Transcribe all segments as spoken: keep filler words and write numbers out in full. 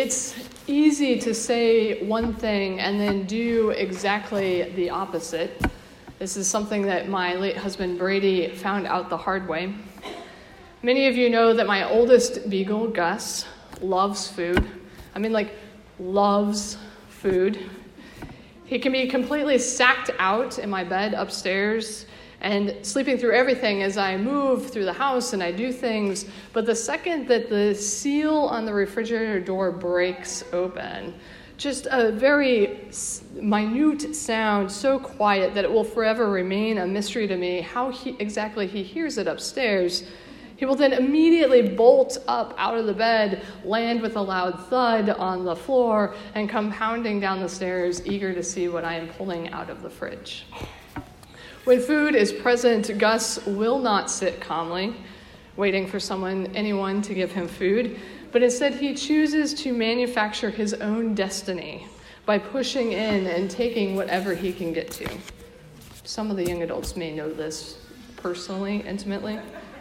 It's easy to say one thing and then do exactly the opposite. This is something that my late husband Brady found out the hard way. Many of you know that my oldest beagle, Gus, loves food. I mean, like, loves food. He can be completely sacked out in my bed upstairs and sleeping through everything as I move through the house and I do things. But the second that the seal on the refrigerator door breaks open, just a very minute sound, so quiet that it will forever remain a mystery to me how he, exactly he hears it upstairs. He will then immediately bolt up out of the bed, land with a loud thud on the floor, and come pounding down the stairs, eager to see what I am pulling out of the fridge. When food is present, Gus will not sit calmly, waiting for someone, anyone to give him food, but instead he chooses to manufacture his own destiny by pushing in and taking whatever he can get to. Some of the young adults may know this personally, intimately.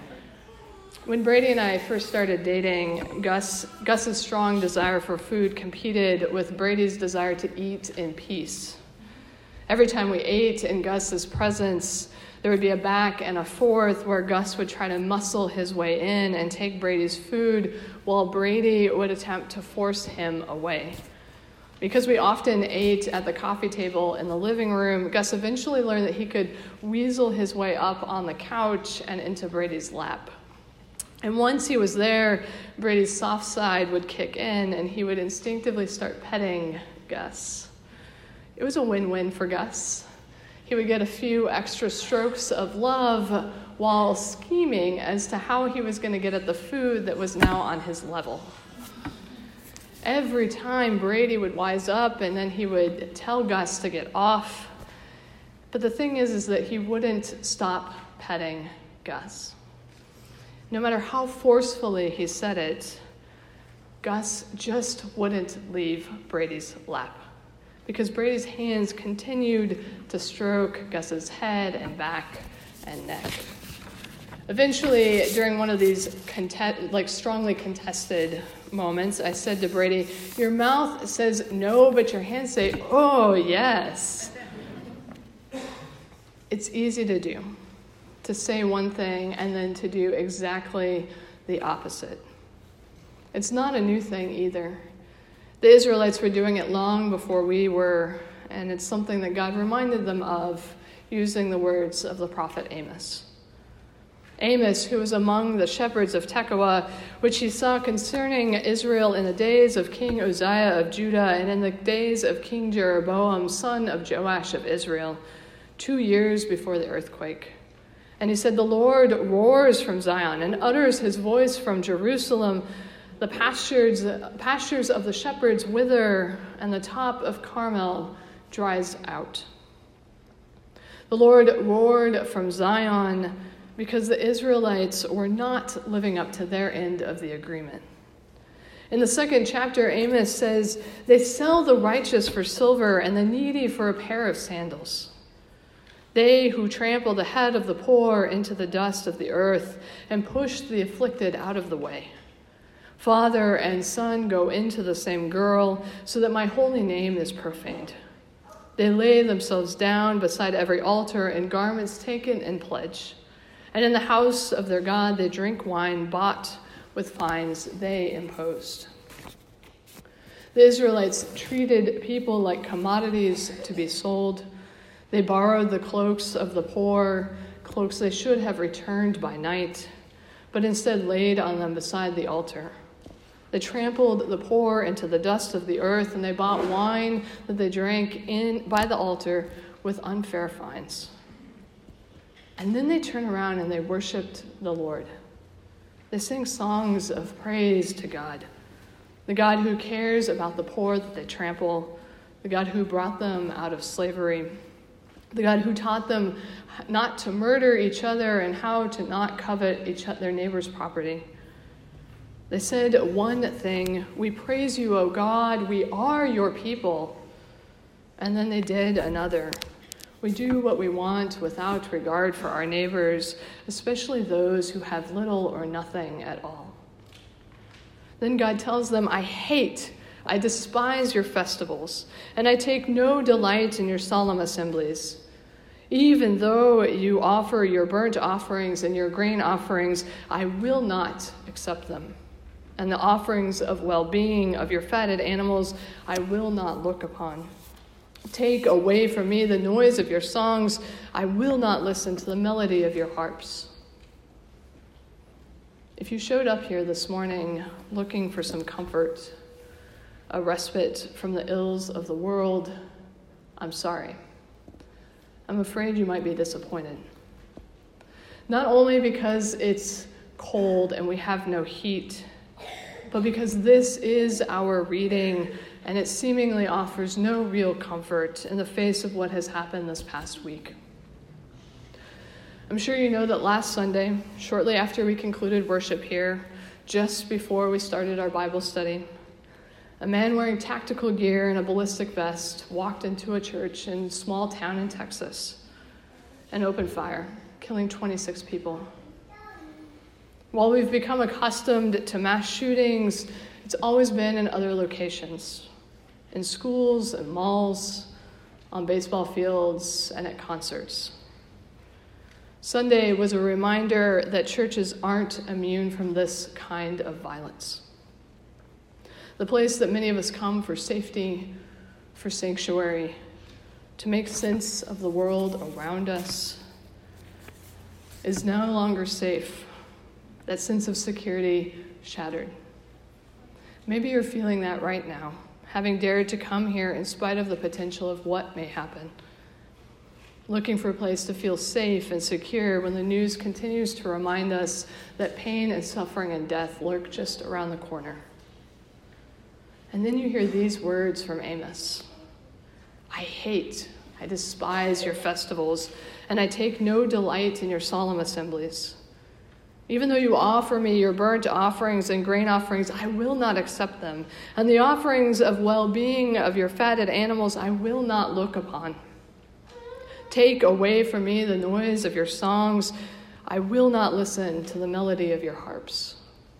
When Brady and I first started dating, Gus, Gus's strong desire for food competed with Brady's desire to eat in peace. Every time we ate in Gus's presence, there would be a back and a forth where Gus would try to muscle his way in and take Brady's food while Brady would attempt to force him away. Because we often ate at the coffee table in the living room, Gus eventually learned that he could weasel his way up on the couch and into Brady's lap. And once he was there, Brady's soft side would kick in and he would instinctively start petting Gus. It was a win-win for Gus. He would get a few extra strokes of love while scheming as to how he was going to get at the food that was now on his level. Every time Brady would wise up and then he would tell Gus to get off. But the thing is, is that he wouldn't stop petting Gus. No matter how forcefully he said it, Gus just wouldn't leave Brady's lap, because Brady's hands continued to stroke Gus's head and back and neck. Eventually, during one of these contest, like strongly contested moments, I said to Brady, "Your mouth says no, but your hands say, oh, yes." It's easy to do, to say one thing and then to do exactly the opposite. It's not a new thing either. The Israelites were doing it long before we were, and it's something that God reminded them of using the words of the prophet Amos. Amos, who was among the shepherds of Tekoa, which he saw concerning Israel in the days of King Uzziah of Judah and in the days of King Jeroboam, son of Joash of Israel, two years before the earthquake. And he said, "The Lord roars from Zion and utters his voice from Jerusalem. The pastures, pastures of the shepherds wither, and the top of Carmel dries out." The Lord roared from Zion because the Israelites were not living up to their end of the agreement. In the second chapter, Amos says, "They sell the righteous for silver and the needy for a pair of sandals. They who trample the head of the poor into the dust of the earth and push the afflicted out of the way. Father and son go into the same girl, so that my holy name is profaned. They lay themselves down beside every altar in garments taken in pledge. And in the house of their God they drink wine bought with fines they imposed." The Israelites treated people like commodities to be sold. They borrowed the cloaks of the poor, cloaks they should have returned by night, but instead laid on them beside the altar. They trampled the poor into the dust of the earth, and they bought wine that they drank in by the altar with unfair fines. And then they turned around and they worshiped the Lord. They sang songs of praise to God, the God who cares about the poor that they trample, the God who brought them out of slavery, the God who taught them not to murder each other and how to not covet each their neighbor's property. They said one thing, "We praise you, O God, we are your people." And then they did another. "We do what we want without regard for our neighbors, especially those who have little or nothing at all." Then God tells them, "I hate I despise your festivals, and I take no delight in your solemn assemblies. Even though you offer your burnt offerings and your grain offerings, I will not accept them. And the offerings of well-being of your fatted animals, I will not look upon. Take away from me the noise of your songs. I will not listen to the melody of your harps. If you showed up here this morning looking for some comfort, a respite from the ills of the world, I'm sorry. I'm afraid you might be disappointed. Not only because it's cold and we have no heat, but because this is our reading and it seemingly offers no real comfort in the face of what has happened this past week. I'm sure you know that last Sunday, shortly after we concluded worship here, just before we started our Bible study, a man wearing tactical gear and a ballistic vest walked into a church in a small town in Texas and opened fire, killing twenty-six people. While we've become accustomed to mass shootings, it's always been in other locations, in schools and malls, on baseball fields, and at concerts. Sunday was a reminder that churches aren't immune from this kind of violence. The place that many of us come for safety, for sanctuary, to make sense of the world around us, is no longer safe. That sense of security shattered. Maybe you're feeling that right now, having dared to come here in spite of the potential of what may happen. Looking for a place to feel safe and secure when the news continues to remind us that pain and suffering and death lurk just around the corner. And then you hear these words from Amos. I hate, I despise your festivals, and I take no delight in your solemn assemblies. Even though you offer me your burnt offerings and grain offerings, I will not accept them. And the offerings of well-being of your fatted animals, I will not look upon. Take away from me the noise of your songs. I will not listen to the melody of your harps.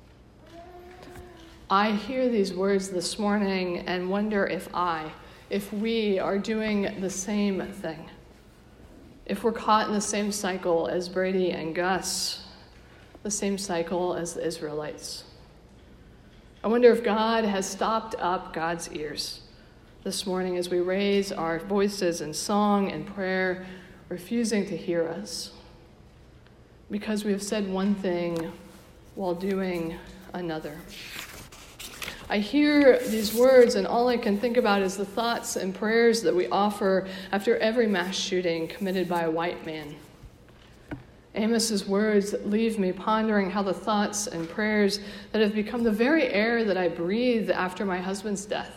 I hear these words this morning and wonder if I, if we are doing the same thing. If we're caught in the same cycle as Brady and Gus, the same cycle as the Israelites. I wonder if God has stopped up God's ears this morning as we raise our voices in song and prayer, refusing to hear us because we have said one thing while doing another. I hear these words and all I can think about is the thoughts and prayers that we offer after every mass shooting committed by a white man. Amos's words leave me pondering how the thoughts and prayers that have become the very air that I breathe after my husband's death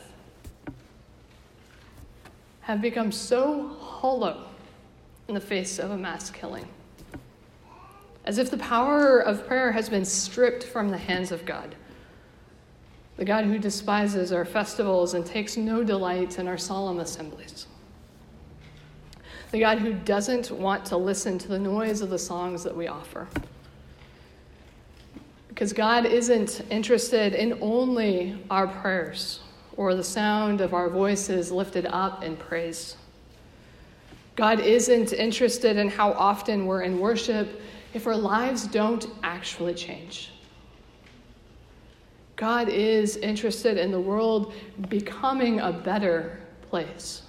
have become so hollow in the face of a mass killing. As if the power of prayer has been stripped from the hands of God. The God who despises our festivals and takes no delight in our solemn assemblies. The God who doesn't want to listen to the noise of the songs that we offer. Because God isn't interested in only our prayers or the sound of our voices lifted up in praise. God isn't interested in how often we're in worship if our lives don't actually change. God is interested in the world becoming a better place.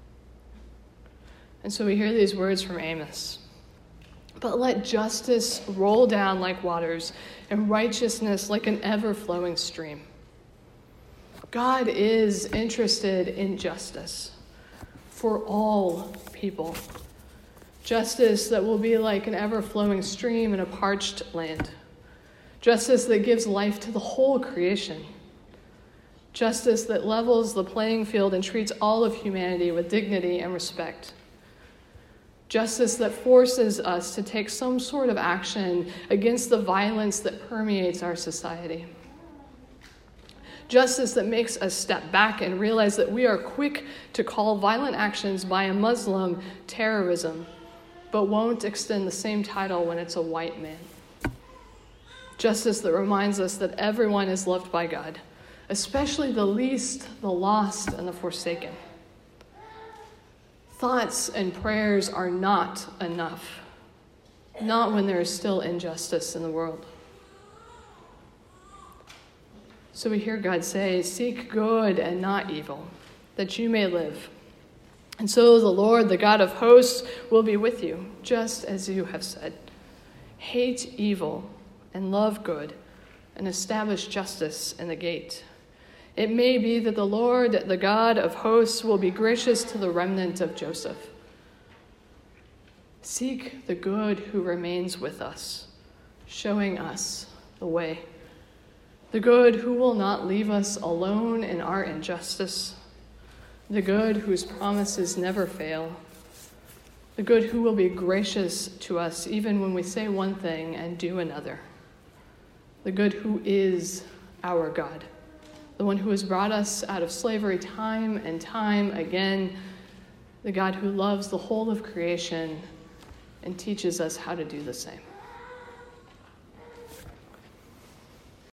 And so we hear these words from Amos. But let justice roll down like waters and righteousness like an ever-flowing stream. God is interested in justice for all people. Justice that will be like an ever-flowing stream in a parched land. Justice that gives life to the whole creation. Justice that levels the playing field and treats all of humanity with dignity and respect. Justice that forces us to take some sort of action against the violence that permeates our society. Justice that makes us step back and realize that we are quick to call violent actions by a Muslim terrorism, but won't extend the same title when it's a white man. Justice that reminds us that everyone is loved by God, especially the least, the lost, and the forsaken. Thoughts and prayers are not enough, not when there is still injustice in the world. So we hear God say, seek good and not evil, that you may live. And so the Lord, the God of hosts, will be with you, just as you have said. Hate evil and love good, and establish justice in the gate. It may be that the Lord, the God of hosts, will be gracious to the remnant of Joseph. Seek the good who remains with us, showing us the way. The good who will not leave us alone in our injustice. The good whose promises never fail. The good who will be gracious to us even when we say one thing and do another. The good who is our God. The one who has brought us out of slavery time and time again. The God who loves the whole of creation and teaches us how to do the same.